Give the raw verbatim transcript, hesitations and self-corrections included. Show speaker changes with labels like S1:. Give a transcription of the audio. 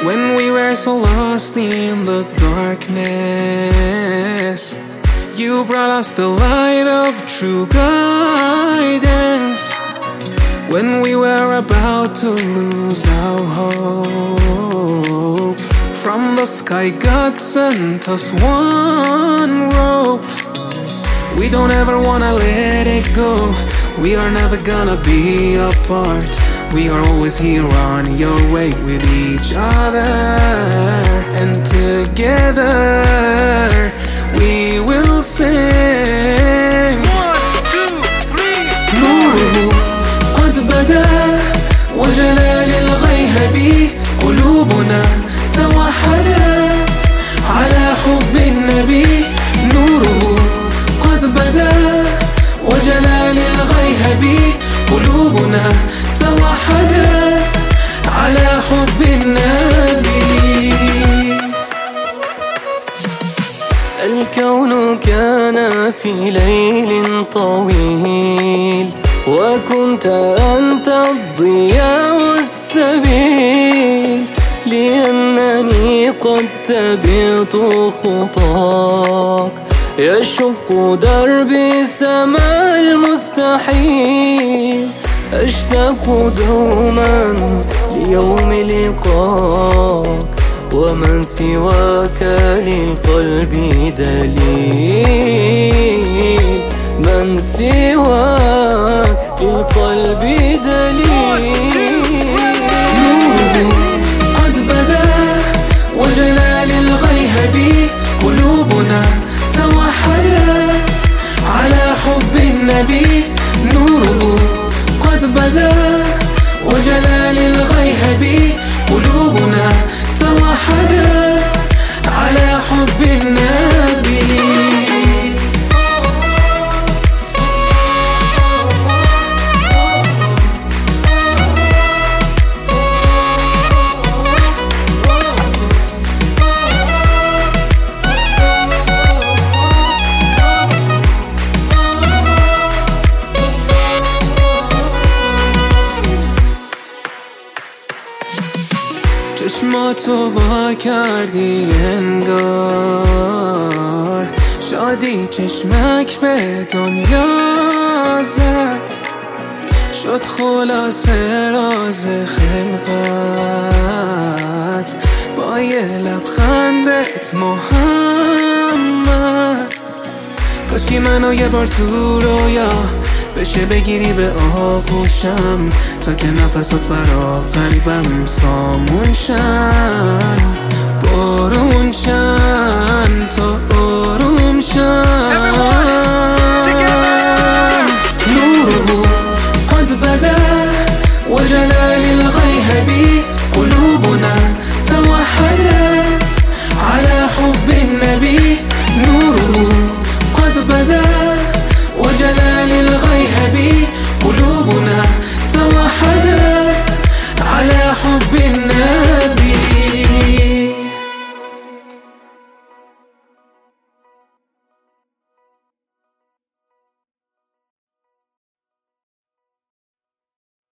S1: When we were so lost in the darkness, you brought us the light of true guidance. When we were about to lose our hope, from the sky God sent us one rope. We don't ever wanna let it go. We are never gonna be apart. We are always here on your way with each other, and together we will sing. One, two, three. نوره قد بدا وجلال الغيهب قلوبنا توحدت على حب النبي. نوره قد بدا وجلال الغيهب قلوبنا توحدت على حب النبي.
S2: الكون كان في ليل طويل، وكنت أنت الضياء والسبيل، لأنني قد تبعت خطاك يشق دربي سماء المستحيل. أشتاق دوما ليوم لقاك، ومن سواك للقلب دليل. من سواك للقلب دليل.
S1: نوره قد بدا وجلال الغيهب قلوبنا توحدت على حب النبي. نوره قد بدا وجلال الغيهب قلوبنا توحدت على حب النبي. چشماتو وا کردی انگار، شادی چشمک به دنیا زد. شد خلاصه راز خلقت با یه لبخندت محمد. کاشکی منو یه بار تو رویا بشه بگیری به آغوشم، تا که نفسات برا قلبم سامون شن، بارون شن تا